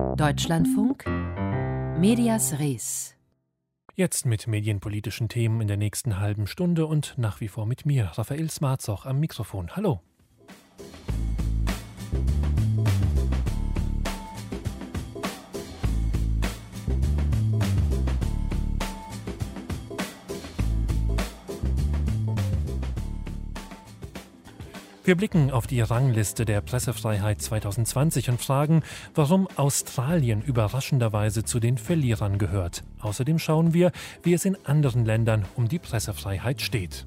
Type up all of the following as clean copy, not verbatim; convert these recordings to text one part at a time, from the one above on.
Deutschlandfunk Medias Res. Jetzt mit medienpolitischen Themen in der nächsten halben Stunde und nach wie vor mit mir, Raphael Smarzoch, am Mikrofon. Hallo. Wir blicken auf die Rangliste der Pressefreiheit 2020 und fragen, warum Australien überraschenderweise zu den Verlierern gehört. Außerdem schauen wir, wie es in anderen Ländern um die Pressefreiheit steht.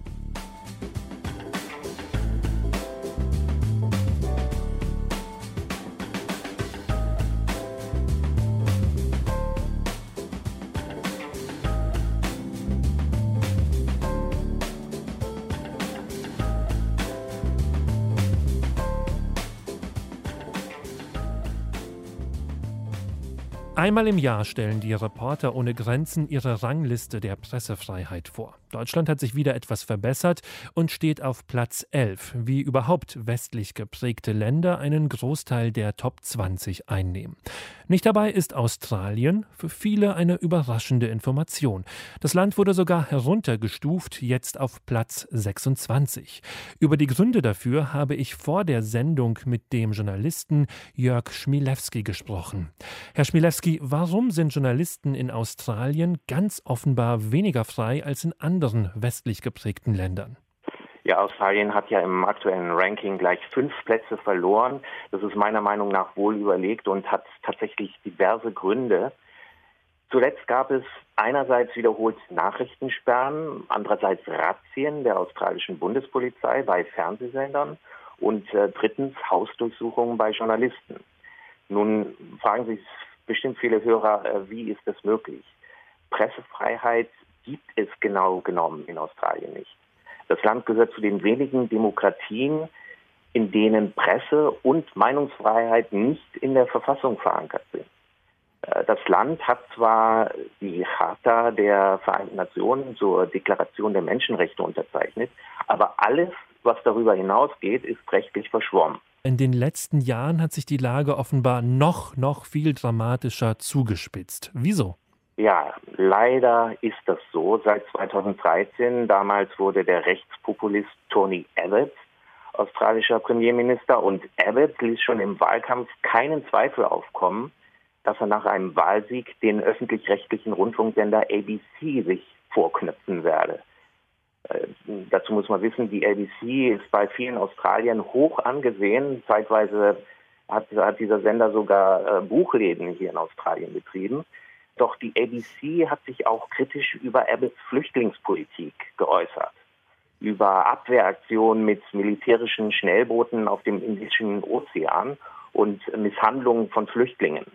Einmal im Jahr stellen die Reporter ohne Grenzen ihre Rangliste der Pressefreiheit vor. Deutschland hat sich wieder etwas verbessert und steht auf Platz 11, wie überhaupt westlich geprägte Länder einen Großteil der Top 20 einnehmen. Nicht dabei ist Australien, für viele eine überraschende Information. Das Land wurde sogar heruntergestuft, jetzt auf Platz 26. Über die Gründe dafür habe ich vor der Sendung mit dem Journalisten Jörg Schmilewski gesprochen. Herr Schmilewski, warum sind Journalisten in Australien ganz offenbar weniger frei als in anderen westlich geprägten Ländern? Ja, Australien hat ja im aktuellen Ranking gleich 5 Plätze verloren. Das ist meiner Meinung nach wohl überlegt und hat tatsächlich diverse Gründe. Zuletzt gab es einerseits wiederholt Nachrichtensperren, andererseits Razzien der australischen Bundespolizei bei Fernsehsendern und drittens Hausdurchsuchungen bei Journalisten. Nun fragen sich bestimmt viele Hörer, wie ist das möglich? Pressefreiheit gibt es genau genommen in Australien nicht. Das Land gehört zu den wenigen Demokratien, in denen Presse- und Meinungsfreiheit nicht in der Verfassung verankert sind. Das Land hat zwar die Charta der Vereinten Nationen zur Deklaration der Menschenrechte unterzeichnet, aber alles, was darüber hinausgeht, ist rechtlich verschwommen. In den letzten Jahren hat sich die Lage offenbar noch viel dramatischer zugespitzt. Wieso? Ja, leider ist das so. Seit 2013, damals wurde der Rechtspopulist Tony Abbott australischer Premierminister und Abbott ließ schon im Wahlkampf keinen Zweifel aufkommen, dass er nach einem Wahlsieg den öffentlich-rechtlichen Rundfunksender ABC sich vorknöpfen werde. Dazu muss man wissen, die ABC ist bei vielen Australiern hoch angesehen. Zeitweise hat dieser Sender sogar Buchläden hier in Australien betrieben. Doch die ABC hat sich auch kritisch über Abbotts Flüchtlingspolitik geäußert, über Abwehraktionen mit militärischen Schnellbooten auf dem Indischen Ozean und Misshandlungen von Flüchtlingen.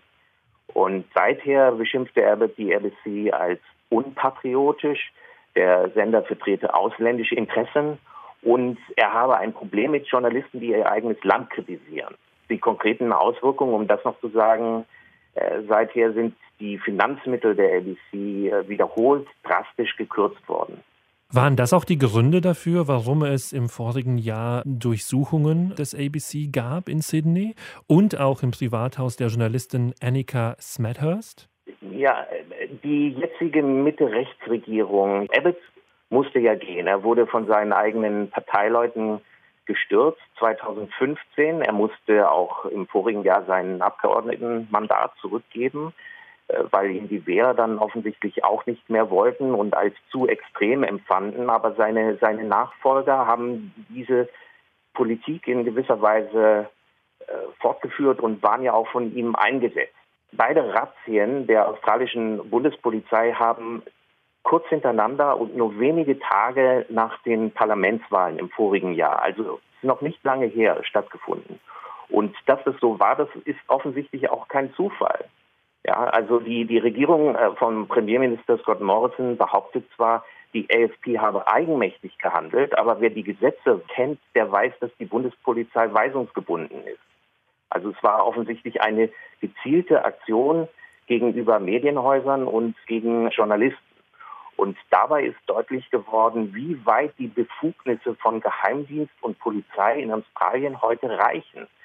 Und seither beschimpfte Abbott die ABC als unpatriotisch, der Sender vertrete ausländische Interessen und er habe ein Problem mit Journalisten, die ihr eigenes Land kritisieren. Die konkreten Auswirkungen, um das noch zu sagen, seither sind die Finanzmittel der ABC wiederholt drastisch gekürzt worden. Waren das auch die Gründe dafür, warum es im vorigen Jahr Durchsuchungen des ABC gab in Sydney und auch im Privathaus der Journalistin Annika Smethurst? Ja, die jetzige Mitte-Rechts-Regierung, Abbott musste ja gehen. Er wurde von seinen eigenen Parteileuten gestürzt 2015. Er musste auch im vorigen Jahr sein Abgeordnetenmandat zurückgeben, weil ihn die Wähler dann offensichtlich auch nicht mehr wollten und als zu extrem empfanden. Aber seine Nachfolger haben diese Politik in gewisser Weise fortgeführt und waren ja auch von ihm eingesetzt. Beide Razzien der australischen Bundespolizei haben kurz hintereinander und nur wenige Tage nach den Parlamentswahlen im vorigen Jahr, also noch nicht lange her, stattgefunden. Und dass es so war, das ist offensichtlich auch kein Zufall. Ja, also die Regierung von Premierminister Scott Morrison behauptet zwar, die AFP habe eigenmächtig gehandelt, aber wer die Gesetze kennt, der weiß, dass die Bundespolizei weisungsgebunden ist. Also es war offensichtlich eine gezielte Aktion gegenüber Medienhäusern und gegen Journalisten. Und dabei ist deutlich geworden, wie weit die Befugnisse von Geheimdienst und Polizei in Australien heute reichen.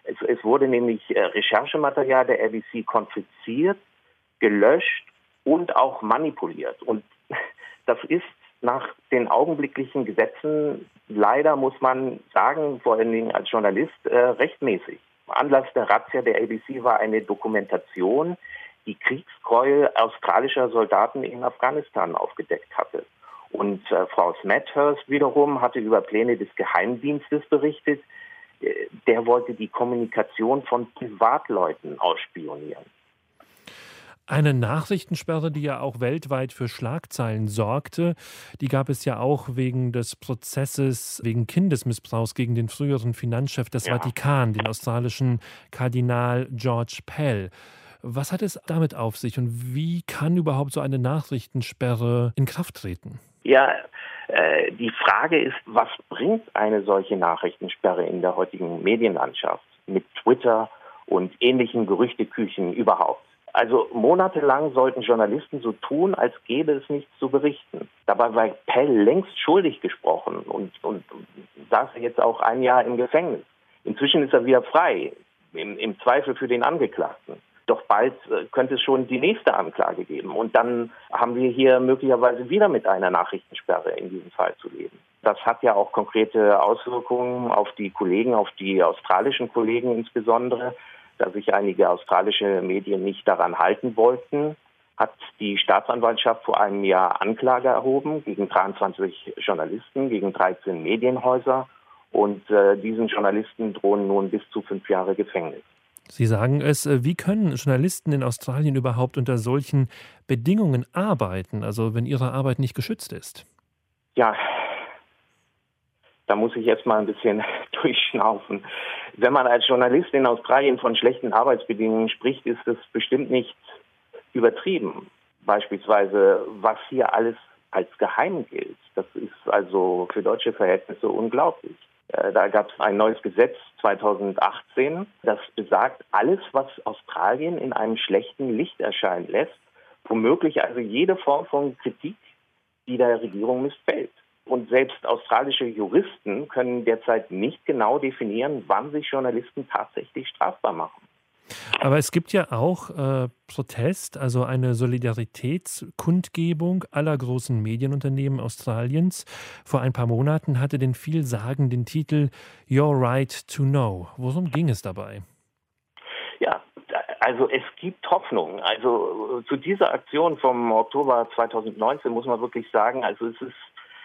Es wurde nämlich Recherchematerial der ABC konfisziert, gelöscht und auch manipuliert. Und das ist nach den augenblicklichen Gesetzen, leider muss man sagen, vor allen Dingen als Journalist, rechtmäßig. Anlass der Razzia der ABC war eine Dokumentation, die Kriegsgräuel australischer Soldaten in Afghanistan aufgedeckt hatte. Und Frau Smethurst wiederum hatte über Pläne des Geheimdienstes berichtet. Der wollte die Kommunikation von Privatleuten ausspionieren. Eine Nachrichtensperre, die ja auch weltweit für Schlagzeilen sorgte, die gab es ja auch wegen des Prozesses wegen Kindesmissbrauchs gegen den früheren Finanzchef des Vatikan, den australischen Kardinal George Pell. Was hat es damit auf sich und wie kann überhaupt so eine Nachrichtensperre in Kraft treten? Ja, die Frage ist, was bringt eine solche Nachrichtensperre in der heutigen Medienlandschaft mit Twitter und ähnlichen Gerüchteküchen überhaupt? Also monatelang sollten Journalisten so tun, als gäbe es nichts zu berichten. Dabei war Pell längst schuldig gesprochen und saß jetzt auch ein Jahr im Gefängnis. Inzwischen ist er wieder frei, im Zweifel für den Angeklagten. Doch bald könnte es schon die nächste Anklage geben. Und dann haben wir hier möglicherweise wieder mit einer Nachrichtensperre in diesem Fall zu leben. Das hat ja auch konkrete Auswirkungen auf die Kollegen, auf die australischen Kollegen insbesondere. Da sich einige australische Medien nicht daran halten wollten, hat die Staatsanwaltschaft vor einem Jahr Anklage erhoben gegen 23 Journalisten, gegen 13 Medienhäuser. Und diesen Journalisten drohen nun bis zu 5 Jahre Gefängnis. Sie sagen es, wie können Journalisten in Australien überhaupt unter solchen Bedingungen arbeiten, also wenn ihre Arbeit nicht geschützt ist? Ja, da muss ich jetzt mal ein bisschen durchschnaufen. Wenn man als Journalist in Australien von schlechten Arbeitsbedingungen spricht, ist es bestimmt nicht übertrieben. Beispielsweise, was hier alles als geheim gilt. Das ist also für deutsche Verhältnisse unglaublich. Da gab es ein neues Gesetz 2018, das besagt, alles, was Australien in einem schlechten Licht erscheinen lässt, womöglich also jede Form von Kritik, die der Regierung missfällt. Und selbst australische Juristen können derzeit nicht genau definieren, wann sich Journalisten tatsächlich strafbar machen. Aber es gibt ja auch Protest, also eine Solidaritätskundgebung aller großen Medienunternehmen Australiens. Vor ein paar Monaten hatte den vielsagenden Titel Your Right to Know. Worum ging es dabei? Ja, also es gibt Hoffnung. Also zu dieser Aktion vom Oktober 2019 muss man wirklich sagen, also es ist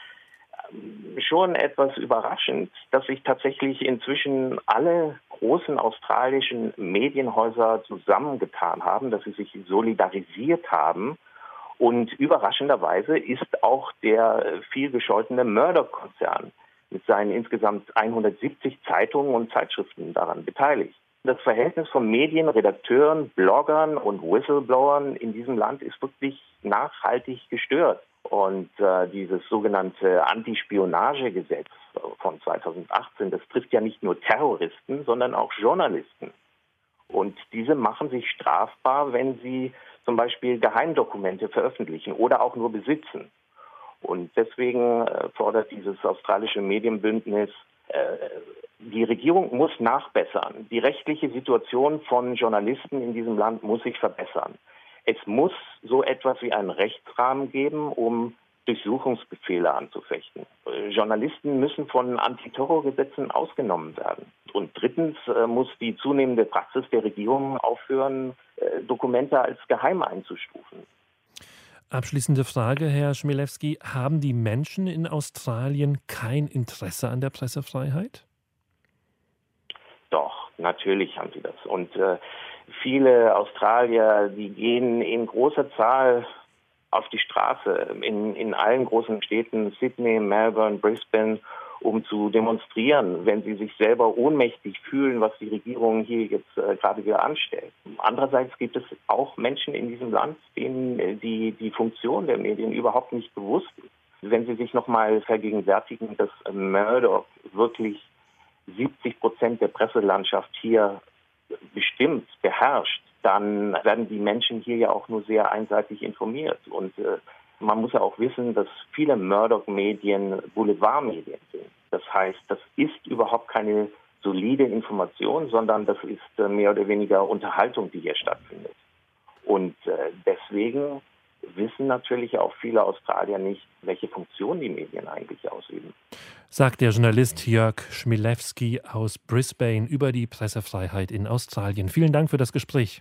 schon etwas überraschend, dass sich tatsächlich inzwischen alle großen australischen Medienhäuser zusammengetan haben, dass sie sich solidarisiert haben. Und überraschenderweise ist auch der vielgescholtene Murdoch-Konzern mit seinen insgesamt 170 Zeitungen und Zeitschriften daran beteiligt. Das Verhältnis von Medien, Redakteuren, Bloggern und Whistleblowern in diesem Land ist wirklich nachhaltig gestört. Und dieses sogenannte Antispionagegesetz von 2018, das trifft ja nicht nur Terroristen, sondern auch Journalisten. Und diese machen sich strafbar, wenn sie zum Beispiel Geheimdokumente veröffentlichen oder auch nur besitzen. Und deswegen fordert dieses australische Medienbündnis, die Regierung muss nachbessern. Die rechtliche Situation von Journalisten in diesem Land muss sich verbessern. Es muss so etwas wie einen Rechtsrahmen geben, um Durchsuchungsbefehle anzufechten. Journalisten müssen von Antiterrorgesetzen ausgenommen werden. Und drittens muss die zunehmende Praxis der Regierung aufhören, Dokumente als geheim einzustufen. Abschließende Frage, Herr Chmielewski. Haben die Menschen in Australien kein Interesse an der Pressefreiheit? Doch, natürlich haben sie das. Und viele Australier, die gehen in großer Zahl auf die Straße in allen großen Städten, Sydney, Melbourne, Brisbane, um zu demonstrieren, wenn sie sich selber ohnmächtig fühlen, was die Regierung hier jetzt gerade wieder anstellt. Andererseits gibt es auch Menschen in diesem Land, denen die Funktion der Medien überhaupt nicht bewusst ist. Wenn Sie sich nochmal vergegenwärtigen, dass Murdoch wirklich 70% der Presselandschaft hier bestimmt, beherrscht, dann werden die Menschen hier ja auch nur sehr einseitig informiert. Und man muss ja auch wissen, dass viele Murdoch-Medien Boulevardmedien sind. Das heißt, das ist überhaupt keine solide Information, sondern das ist mehr oder weniger Unterhaltung, die hier stattfindet. Und deswegen wissen natürlich auch viele Australier nicht, welche Funktion die Medien eigentlich ausüben. Sagt der Journalist Jörg Schmilewski aus Brisbane über die Pressefreiheit in Australien. Vielen Dank für das Gespräch.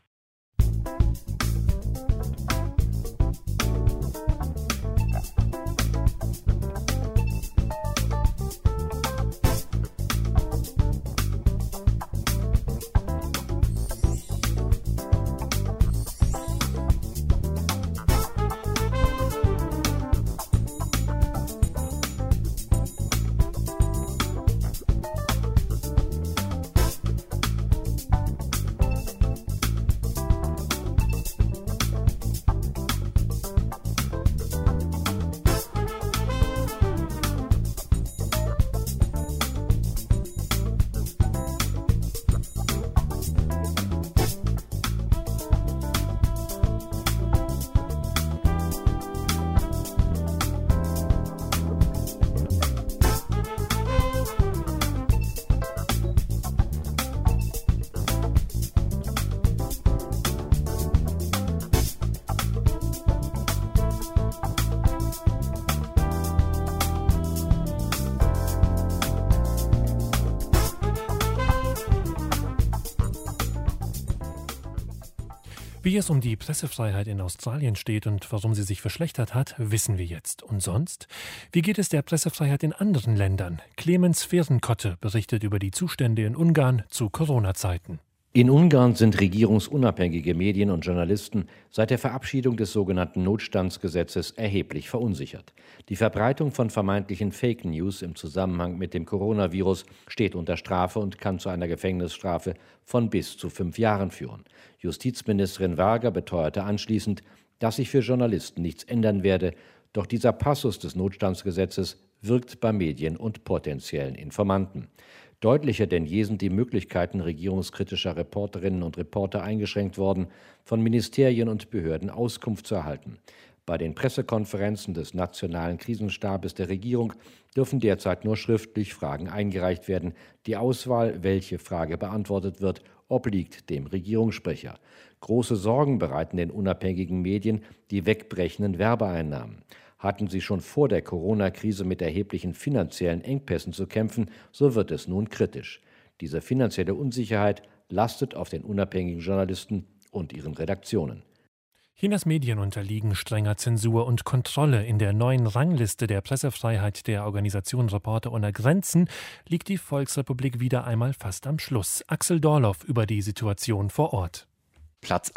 Wie es um die Pressefreiheit in Australien steht und warum sie sich verschlechtert hat, wissen wir jetzt. Und sonst? Wie geht es der Pressefreiheit in anderen Ländern? Clemens Fehrenkotte berichtet über die Zustände in Ungarn zu Corona-Zeiten. In Ungarn sind regierungsunabhängige Medien und Journalisten seit der Verabschiedung des sogenannten Notstandsgesetzes erheblich verunsichert. Die Verbreitung von vermeintlichen Fake News im Zusammenhang mit dem Coronavirus steht unter Strafe und kann zu einer Gefängnisstrafe von bis zu 5 Jahren führen. Justizministerin Varga beteuerte anschließend, dass sich für Journalisten nichts ändern werde, doch dieser Passus des Notstandsgesetzes wirkt bei Medien und potenziellen Informanten. Deutlicher denn je sind die Möglichkeiten regierungskritischer Reporterinnen und Reporter eingeschränkt worden, von Ministerien und Behörden Auskunft zu erhalten. Bei den Pressekonferenzen des Nationalen Krisenstabes der Regierung dürfen derzeit nur schriftlich Fragen eingereicht werden. Die Auswahl, welche Frage beantwortet wird, obliegt dem Regierungssprecher. Große Sorgen bereiten den unabhängigen Medien die wegbrechenden Werbeeinnahmen. Hatten sie schon vor der Corona-Krise mit erheblichen finanziellen Engpässen zu kämpfen, so wird es nun kritisch. Diese finanzielle Unsicherheit lastet auf den unabhängigen Journalisten und ihren Redaktionen. Chinas Medien unterliegen strenger Zensur und Kontrolle. In der neuen Rangliste der Pressefreiheit der Organisation Reporter ohne Grenzen liegt die Volksrepublik wieder einmal fast am Schluss. Axel Dorloff über die Situation vor Ort. Platz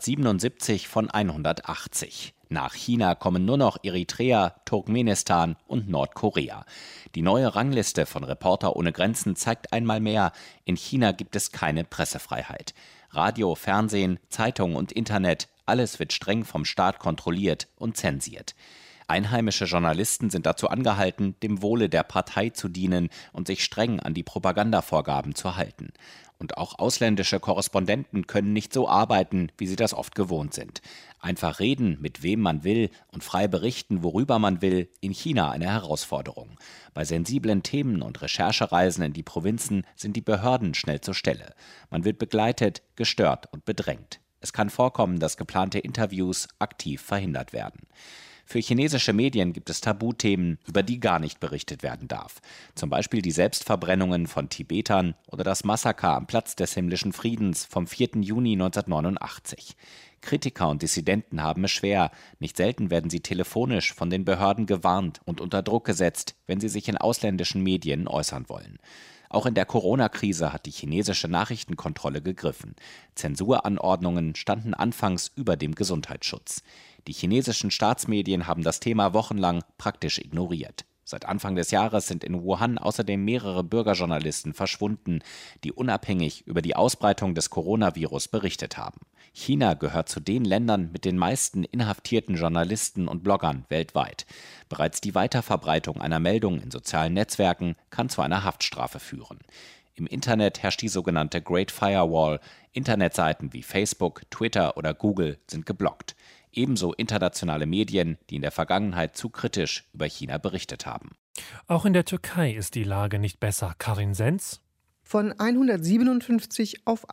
177 von 180. Nach China kommen nur noch Eritrea, Turkmenistan und Nordkorea. Die neue Rangliste von Reporter ohne Grenzen zeigt einmal mehr, in China gibt es keine Pressefreiheit. Radio, Fernsehen, Zeitung und Internet, alles wird streng vom Staat kontrolliert und zensiert. Einheimische Journalisten sind dazu angehalten, dem Wohle der Partei zu dienen und sich streng an die Propagandavorgaben zu halten. Und auch ausländische Korrespondenten können nicht so arbeiten, wie sie das oft gewohnt sind. Einfach reden, mit wem man will und frei berichten, worüber man will, in China eine Herausforderung. Bei sensiblen Themen und Recherchereisen in die Provinzen sind die Behörden schnell zur Stelle. Man wird begleitet, gestört und bedrängt. Es kann vorkommen, dass geplante Interviews aktiv verhindert werden. Für chinesische Medien gibt es Tabuthemen, über die gar nicht berichtet werden darf. Zum Beispiel die Selbstverbrennungen von Tibetern oder das Massaker am Platz des himmlischen Friedens vom 4. Juni 1989. Kritiker und Dissidenten haben es schwer. Nicht selten werden sie telefonisch von den Behörden gewarnt und unter Druck gesetzt, wenn sie sich in ausländischen Medien äußern wollen. Auch in der Corona-Krise hat die chinesische Nachrichtenkontrolle gegriffen. Zensuranordnungen standen anfangs über dem Gesundheitsschutz. Die chinesischen Staatsmedien haben das Thema wochenlang praktisch ignoriert. Seit Anfang des Jahres sind in Wuhan außerdem mehrere Bürgerjournalisten verschwunden, die unabhängig über die Ausbreitung des Coronavirus berichtet haben. China gehört zu den Ländern mit den meisten inhaftierten Journalisten und Bloggern weltweit. Bereits die Weiterverbreitung einer Meldung in sozialen Netzwerken kann zu einer Haftstrafe führen. Im Internet herrscht die sogenannte Great Firewall. Internetseiten wie Facebook, Twitter oder Google sind geblockt. Ebenso internationale Medien, die in der Vergangenheit zu kritisch über China berichtet haben. Auch in der Türkei ist die Lage nicht besser. Karin Senz? von 157 auf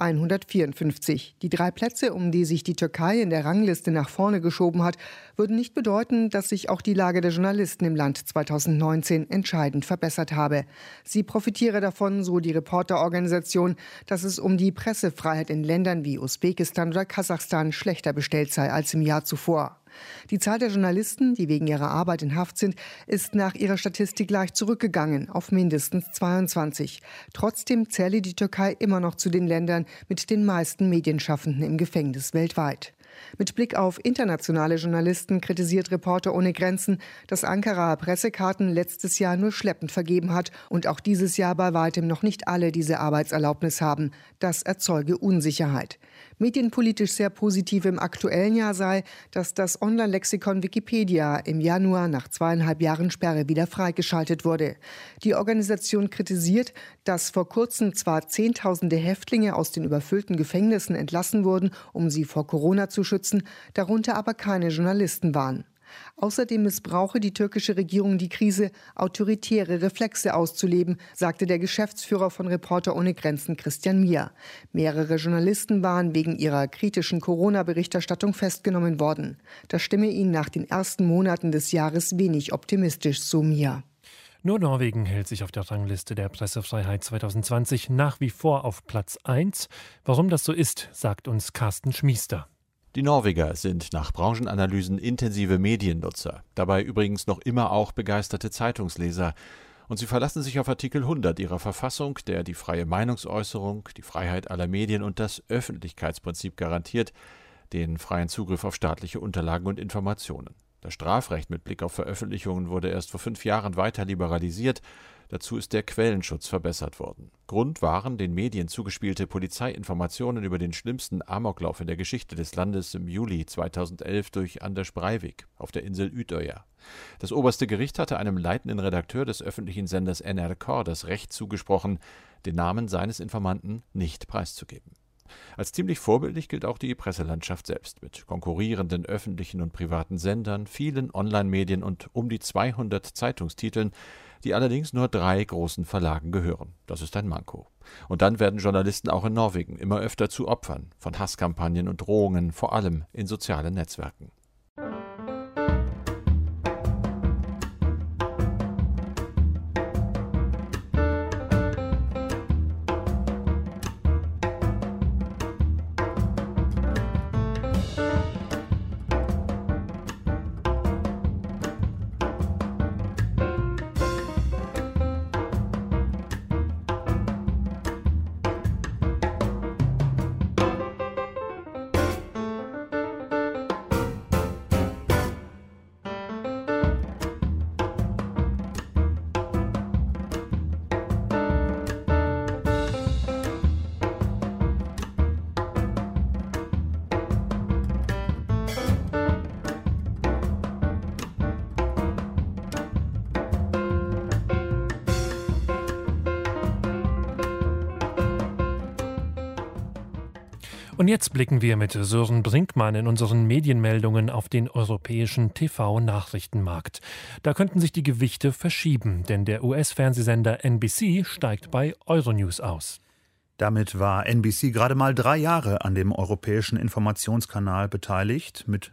154. Die 3 Plätze, um die sich die Türkei in der Rangliste nach vorne geschoben hat, würden nicht bedeuten, dass sich auch die Lage der Journalisten im Land 2019 entscheidend verbessert habe. Sie profitiere davon, so die Reporterorganisation, dass es um die Pressefreiheit in Ländern wie Usbekistan oder Kasachstan schlechter bestellt sei als im Jahr zuvor. Die Zahl der Journalisten, die wegen ihrer Arbeit in Haft sind, ist nach ihrer Statistik leicht zurückgegangen auf mindestens 22. Trotzdem zähle die Türkei immer noch zu den Ländern mit den meisten Medienschaffenden im Gefängnis weltweit. Mit Blick auf internationale Journalisten kritisiert Reporter ohne Grenzen, dass Ankara Pressekarten letztes Jahr nur schleppend vergeben hat und auch dieses Jahr bei weitem noch nicht alle diese Arbeitserlaubnis haben. Das erzeuge Unsicherheit. Medienpolitisch sehr positiv im aktuellen Jahr sei, dass das Online-Lexikon Wikipedia im Januar nach 2,5 Jahren Sperre wieder freigeschaltet wurde. Die Organisation kritisiert, dass vor kurzem zwar Zehntausende Häftlinge aus den überfüllten Gefängnissen entlassen wurden, um sie vor Corona zu schützen, darunter aber keine Journalisten waren. Außerdem missbrauche die türkische Regierung die Krise, autoritäre Reflexe auszuleben, sagte der Geschäftsführer von Reporter ohne Grenzen Christian Mier. Mehrere Journalisten waren wegen ihrer kritischen Corona-Berichterstattung festgenommen worden. Das stimme ihn nach den ersten Monaten des Jahres wenig optimistisch, so Mier. Nur Norwegen hält sich auf der Rangliste der Pressefreiheit 2020 nach wie vor auf Platz 1. Warum das so ist, sagt uns Carsten Schmiester. Die Norweger sind nach Branchenanalysen intensive Mediennutzer, dabei übrigens noch immer auch begeisterte Zeitungsleser. Und sie verlassen sich auf Artikel 100 ihrer Verfassung, der die freie Meinungsäußerung, die Freiheit aller Medien und das Öffentlichkeitsprinzip garantiert, den freien Zugriff auf staatliche Unterlagen und Informationen. Das Strafrecht mit Blick auf Veröffentlichungen wurde erst vor 5 Jahren weiter liberalisiert. Dazu ist der Quellenschutz verbessert worden. Grund waren den Medien zugespielte Polizeiinformationen über den schlimmsten Amoklauf in der Geschichte des Landes im Juli 2011 durch Anders Breivik auf der Insel Utøya. Das oberste Gericht hatte einem leitenden Redakteur des öffentlichen Senders NRK das Recht zugesprochen, den Namen seines Informanten nicht preiszugeben. Als ziemlich vorbildlich gilt auch die Presselandschaft selbst mit konkurrierenden öffentlichen und privaten Sendern, vielen Online-Medien und um die 200 Zeitungstiteln, die allerdings nur 3 großen Verlagen gehören. Das ist ein Manko. Und dann werden Journalisten auch in Norwegen immer öfter zu Opfern von Hasskampagnen und Drohungen, vor allem in sozialen Netzwerken. Und jetzt blicken wir mit Sören Brinkmann in unseren Medienmeldungen auf den europäischen TV-Nachrichtenmarkt. Da könnten sich die Gewichte verschieben, denn der US-Fernsehsender NBC steigt bei Euronews aus. Damit war NBC gerade mal 3 Jahre an dem europäischen Informationskanal beteiligt, mit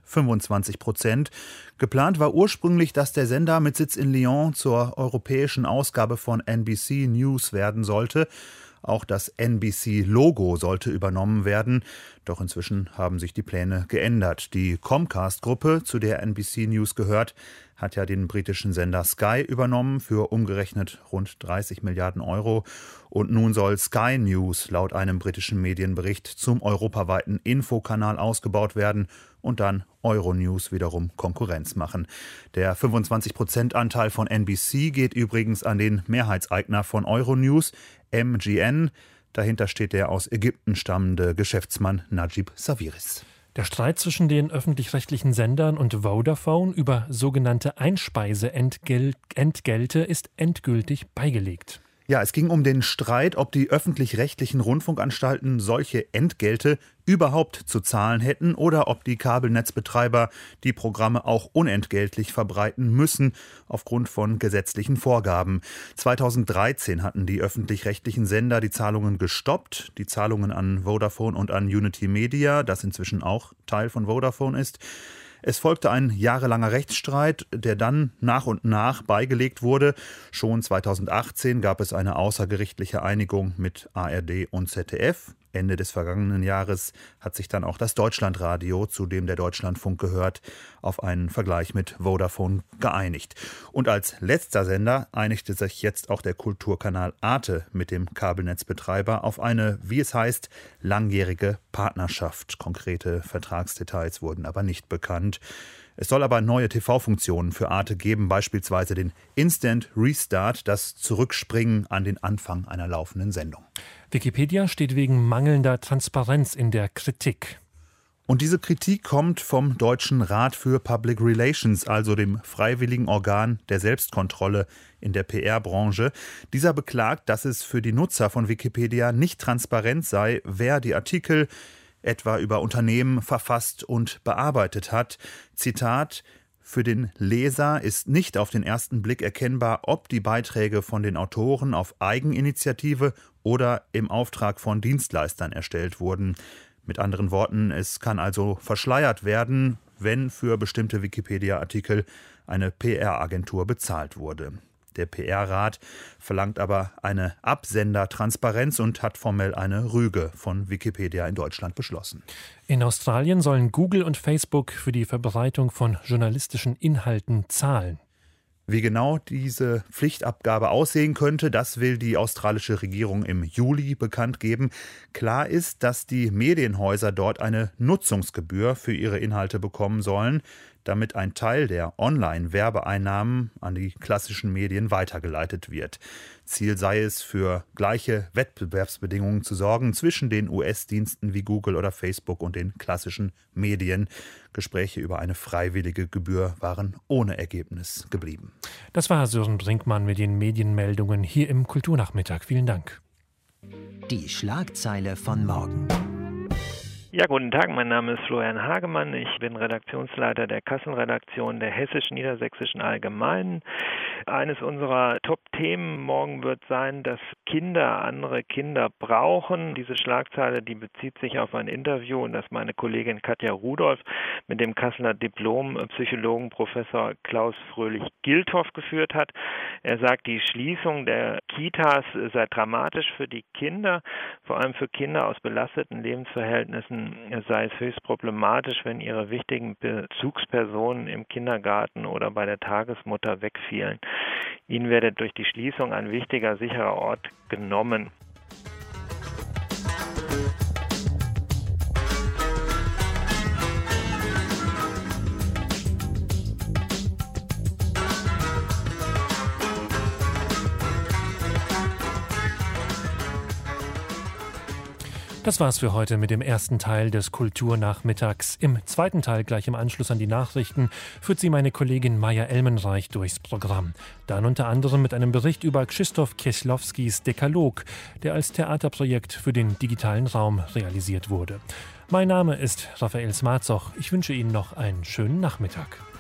25%. Geplant war ursprünglich, dass der Sender mit Sitz in Lyon zur europäischen Ausgabe von NBC News werden sollte. Auch das NBC-Logo sollte übernommen werden. Doch inzwischen haben sich die Pläne geändert. Die Comcast-Gruppe, zu der NBC News gehört, hat ja den britischen Sender Sky übernommen für umgerechnet rund 30 Milliarden Euro. Und nun soll Sky News laut einem britischen Medienbericht zum europaweiten Infokanal ausgebaut werden und dann Euronews wiederum Konkurrenz machen. Der 25%-Anteil von NBC geht übrigens an den Mehrheitseigner von Euronews, MGN. Dahinter steht der aus Ägypten stammende Geschäftsmann Najib Sawiris. Der Streit zwischen den öffentlich-rechtlichen Sendern und Vodafone über sogenannte Einspeiseentgelte ist endgültig beigelegt. Ja, es ging um den Streit, ob die öffentlich-rechtlichen Rundfunkanstalten solche Entgelte überhaupt zu zahlen hätten oder ob die Kabelnetzbetreiber die Programme auch unentgeltlich verbreiten müssen aufgrund von gesetzlichen Vorgaben. 2013 hatten die öffentlich-rechtlichen Sender die Zahlungen gestoppt, die Zahlungen an Vodafone und an Unity Media, das inzwischen auch Teil von Vodafone ist. Es folgte ein jahrelanger Rechtsstreit, der dann nach und nach beigelegt wurde. Schon 2018 gab es eine außergerichtliche Einigung mit ARD und ZDF. Ende des vergangenen Jahres hat sich dann auch das Deutschlandradio, zu dem der Deutschlandfunk gehört, auf einen Vergleich mit Vodafone geeinigt. Und als letzter Sender einigte sich jetzt auch der Kulturkanal Arte mit dem Kabelnetzbetreiber auf eine, wie es heißt, langjährige Partnerschaft. Konkrete Vertragsdetails wurden aber nicht bekannt. Es soll aber neue TV-Funktionen für Arte geben, beispielsweise den Instant Restart, das Zurückspringen an den Anfang einer laufenden Sendung. Wikipedia steht wegen mangelnder Transparenz in der Kritik. Und diese Kritik kommt vom Deutschen Rat für Public Relations, also dem freiwilligen Organ der Selbstkontrolle in der PR-Branche. Dieser beklagt, dass es für die Nutzer von Wikipedia nicht transparent sei, wer die Artikel etwa über Unternehmen verfasst und bearbeitet hat. Zitat: Für den Leser ist nicht auf den ersten Blick erkennbar, ob die Beiträge von den Autoren auf Eigeninitiative oder im Auftrag von Dienstleistern erstellt wurden. Mit anderen Worten, es kann also verschleiert werden, wenn für bestimmte Wikipedia-Artikel eine PR-Agentur bezahlt wurde. Der PR-Rat verlangt aber eine Absendertransparenz und hat formell eine Rüge von Wikipedia in Deutschland beschlossen. In Australien sollen Google und Facebook für die Verbreitung von journalistischen Inhalten zahlen. Wie genau diese Pflichtabgabe aussehen könnte, das will die australische Regierung im Juli bekannt geben. Klar ist, dass die Medienhäuser dort eine Nutzungsgebühr für ihre Inhalte bekommen sollen, damit ein Teil der Online-Werbeeinnahmen an die klassischen Medien weitergeleitet wird. Ziel sei es, für gleiche Wettbewerbsbedingungen zu sorgen zwischen den US-Diensten wie Google oder Facebook und den klassischen Medien. Gespräche über eine freiwillige Gebühr waren ohne Ergebnis geblieben. Das war Sören Brinkmann mit den Medienmeldungen hier im Kulturnachmittag. Vielen Dank. Die Schlagzeile von morgen. Ja, guten Tag, mein Name ist Florian Hagemann. Ich bin Redaktionsleiter der Kassel-Redaktion der Hessisch-Niedersächsischen Allgemeinen. Eines unserer Top-Themen morgen wird sein, dass Kinder andere Kinder brauchen. Diese Schlagzeile, die bezieht sich auf ein Interview, das meine Kollegin Katja Rudolph mit dem Kasseler Diplompsychologen Professor Klaus Fröhlich-Gilthoff geführt hat. Er sagt, die Schließung der Kitas sei dramatisch für die Kinder, vor allem für Kinder aus belasteten Lebensverhältnissen sei es höchst problematisch, wenn ihre wichtigen Bezugspersonen im Kindergarten oder bei der Tagesmutter wegfielen. Ihnen werde durch die Schließung ein wichtiger, sicherer Ort genommen. Das war's für heute mit dem ersten Teil des Kulturnachmittags. Im zweiten Teil, gleich im Anschluss an die Nachrichten, führt sie meine Kollegin Maja Elmenreich durchs Programm. Dann unter anderem mit einem Bericht über Krzysztof Kieślowskis Dekalog, der als Theaterprojekt für den digitalen Raum realisiert wurde. Mein Name ist Raphael Smarzoch. Ich wünsche Ihnen noch einen schönen Nachmittag.